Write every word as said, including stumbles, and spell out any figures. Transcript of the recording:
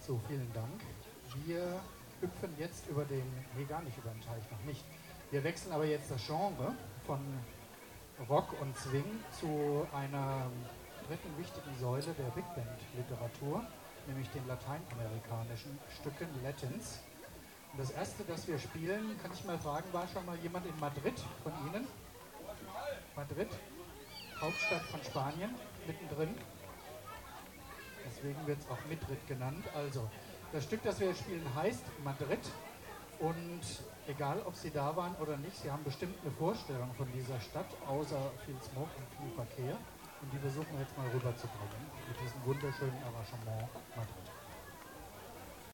So, vielen Dank. Wir hüpfen jetzt über den, nee, gar nicht über den Teich, noch nicht. Wir wechseln aber jetzt das Genre von Rock und Swing zu einer dritten wichtigen Säule der Big Band Literatur, nämlich den lateinamerikanischen Stücken, Latins. Und das erste, das wir spielen, kann ich mal fragen, war schon mal jemand in Madrid von Ihnen? Madrid, Hauptstadt von Spanien, mittendrin. Deswegen wird es auch Madrid genannt. Also, das Stück, das wir spielen, heißt Madrid. Und egal, ob Sie da waren oder nicht, Sie haben bestimmt eine Vorstellung von dieser Stadt, außer viel Smog und viel Verkehr. Und die versuchen wir jetzt mal rüberzubringen mit diesem wunderschönen Arrangement Madrid.